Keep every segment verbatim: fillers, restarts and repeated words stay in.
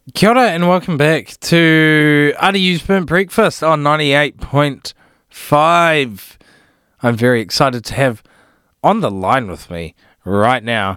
Kia ora and welcome back to R D U's Burnt Breakfast on ninety-eight point five. I'm very excited to have on the line with me right now,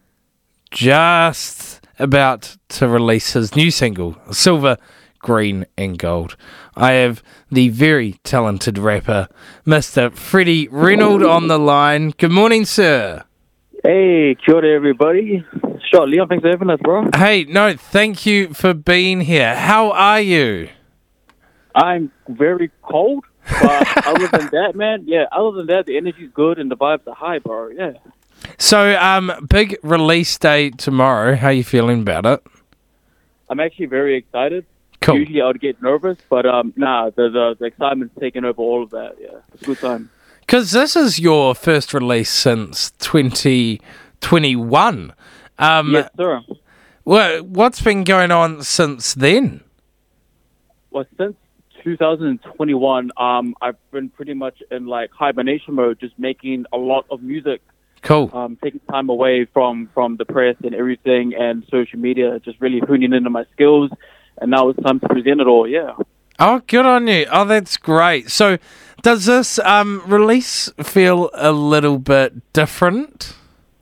just about to release his new single, Silver, Green and Gold. I have the very talented rapper, Mister Freddie Reynolds, on the line. Good morning, sir. Hey, kia ora, everybody. Sure, Leon, thanks for having us, bro. Hey, no, thank you for being here. How are you? I'm very cold, but other than that, man, yeah, other than that, the energy's good and the vibes are high, bro, yeah. So, um, big release day tomorrow. How are you feeling about it? I'm actually very excited. Cool. Usually I would get nervous, but um, nah, the, the, the excitement's taken over all of that, yeah. It's a good time. Because this is your first release since twenty twenty-one. Um, Yes, sir. Well, what's been going on since then? Well, since two thousand twenty-one, um, I've been pretty much in, like, hibernation mode, just making a lot of music. Cool. Um, taking time away from, from the press and everything and social media, just really honing into my skills. And now it's time to present it all, yeah. Oh, good on you. Oh, that's great. So, does this um, release feel a little bit different?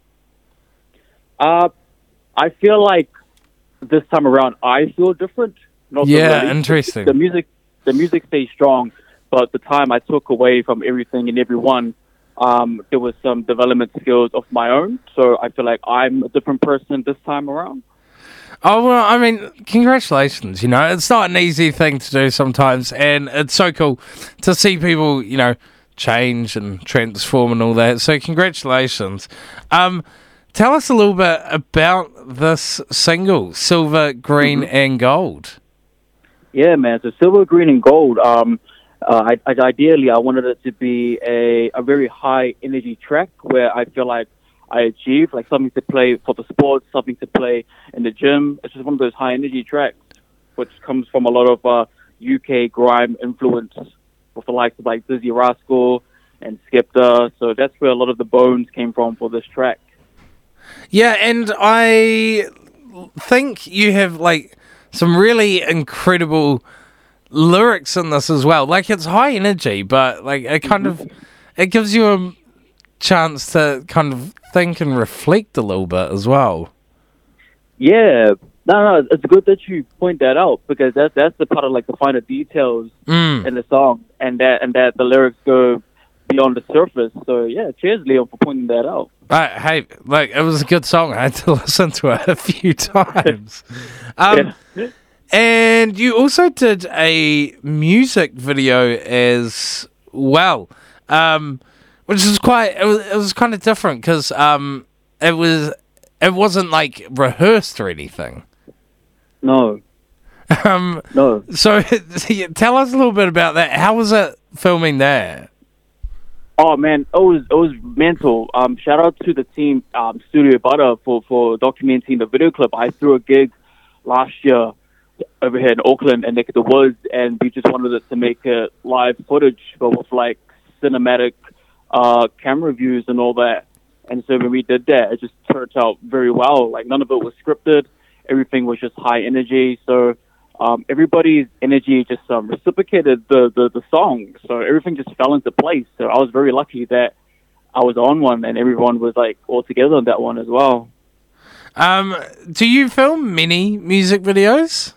Uh, I feel like this time around I feel different. Not the Yeah, release. interesting. The music, the music stays strong, but the time I took away from everything and everyone, um, there was some development skills of my own. So I feel like I'm a different person this time around. Oh, well, I mean, congratulations, you know. It's not an easy thing to do sometimes, and it's so cool to see people, you know, change and transform and all that. So congratulations. Um, tell us a little bit about this single, Silver, Green Mm-hmm. and Gold. Yeah, man. So Silver, Green, and Gold. Um, uh, I, I, ideally, I wanted it to be a, a very high energy track where I feel like I achieved, like something to play for the sports, something to play in the gym. It's just one of those high energy tracks, which comes from a lot of uh, U K grime influence with the likes of like Dizzy Rascal and Skepta. So that's where a lot of the bones came from for this track. Yeah, and I think you have, like, some really incredible lyrics in this as well. Like, it's high energy, but, like, it kind of, it gives you a chance to kind of think and reflect a little bit as well. Yeah, no, no, it's good that you point that out because that's that's the part of like the finer details Mm. in the song, and that and that the lyrics go beyond the surface. So yeah, cheers, Leon, for pointing that out. Right, hey, like, it was a good song. I had to listen to it a few times. Um, Yeah. And you also did a music video as well, um, which is quite. It was, it was kind of different because um, it was. It wasn't like rehearsed or anything. No, Um, no. so tell us a little bit about that. How was it filming there? Oh man, it was it was mental. Um, shout out to the team, um, Studio Butter for for documenting the video clip. I threw a gig last year over here in Auckland and Neck of the Woods, and we just wanted it to make it live footage, but with like cinematic uh, camera views and all that. And so when we did that, it just turned out very well. Like none of it was scripted. Everything was just high energy. So um, everybody's energy just um, reciprocated the, the, the song. So everything just fell into place. So I was very lucky that I was on one and everyone was like all together on that one as well. Um, do you film many music videos?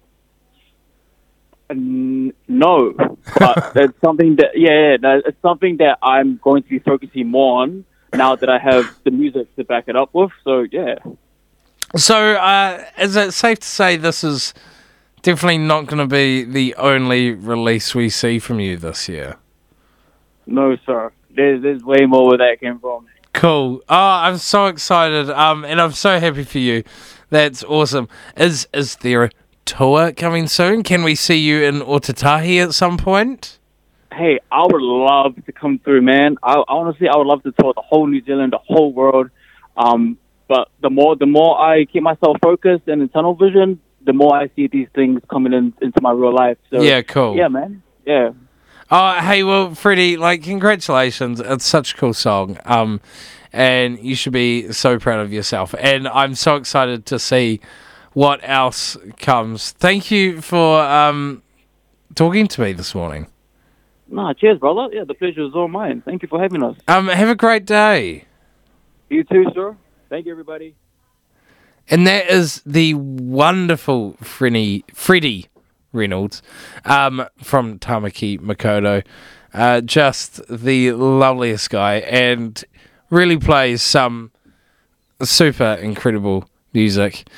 N- No, but it's something that, yeah, yeah, no, it's something that I'm going to be focusing more on now that I have the music to back it up with. So, yeah. So, uh, is it safe to say this is definitely not going to be the only release we see from you this year? No, sir. There's, there's way more where that came from. Cool. Oh, I'm so excited. Um, and I'm so happy for you. That's awesome. Is is there a tour coming soon? Can we see you in Otatahi at some point? Hey, I would love to come through, man. I honestly, I would love to tour the whole New Zealand, the whole world. Um, but the more, the more I keep myself focused and in tunnel vision, the more I see these things coming in into my real life. So, Yeah, cool. Yeah, man. Yeah. Oh, hey, well, Freddie, like, congratulations. It's such a cool song. Um, and you should be so proud of yourself. And I'm so excited to see what else comes. Thank you for um, talking to me this morning. Nah, cheers, brother. Yeah, the pleasure is all mine. Thank you for having us. Um, have a great day. You too, sir. Thank you, everybody. And that is the wonderful Freddie, Freddie Reynolds um, from Tamaki Makaurau. Uh, just the loveliest guy, and really plays some super incredible music.